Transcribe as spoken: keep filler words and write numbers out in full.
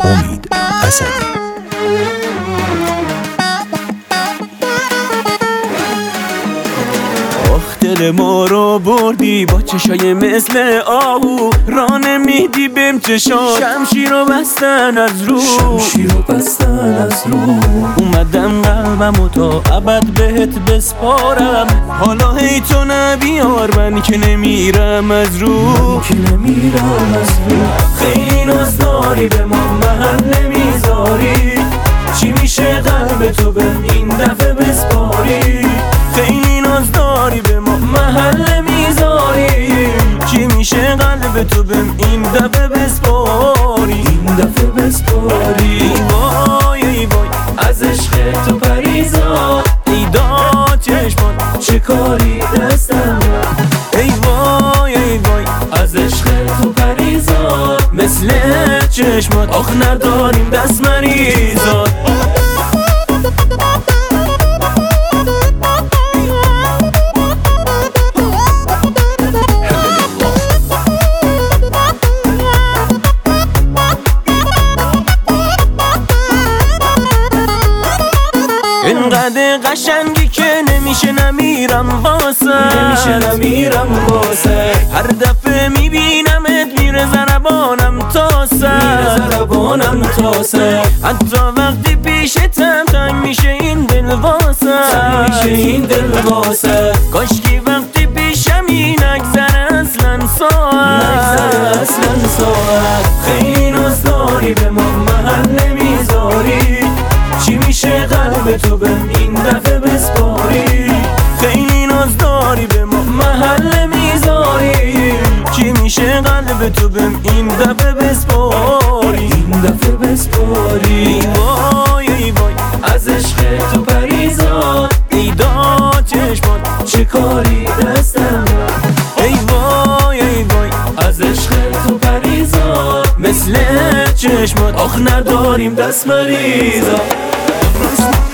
امید اسدی. دل ما رو بردی با چشای مثل آهو، راه نمیدی بهم چشات، شمشیر رو بستن از رو، شمشیر رو بستن از رو. اومدم قلبمو تا ابد بهت بسپارم، حالا هی تو نبیار من که نمیرم از رو، من که نمیرم از رو. خیلی ناز داری به ما محل نمیذاری، چی میشه قلب تو به این دفعه بسپاری؟ خیلی ناز داری به ما محل میذاری، چی میشه قلب تو به این دفعه بسپاری؟ این دفعه بسپاری. ای وای ای وای از عشق تو پریزاد، ای داد چشمات چه کاری دستم، ای وای ای وای از عشق تو پریزاد، مثل چشمات آخ نداریم دست مریزاد. اینقدر قشنگی که نمیشه نمیرم واسه، نمیشه نمیرم واسه. هر دفعه میبینمت میره ضربانم تا سر، میره ضربانم تا سر. حتی وقتی پیشتم تنگ میشه این دل واسه، تنگ میشه این دل واسه. کاشکی وقتی پیشمی نگذره اصلا ساعت، نگذره اصلا ساعت. خیلی ناز داری به ما محل نمیذاری، چی میشه قلب تو به این دفعه بسپاری؟ خیلی ناز داری به ما محل میذاری، چی میشه قلب تو به این دفعه بسپاری؟ این دفعه بسپاری. ای وای ای وای از عشق تو پریزاد، ای داد چشمات چه کاری دستم، ای وای ای وای از عشق تو پریزاد، مثل چشمات آخ نداریم دست مریزاد.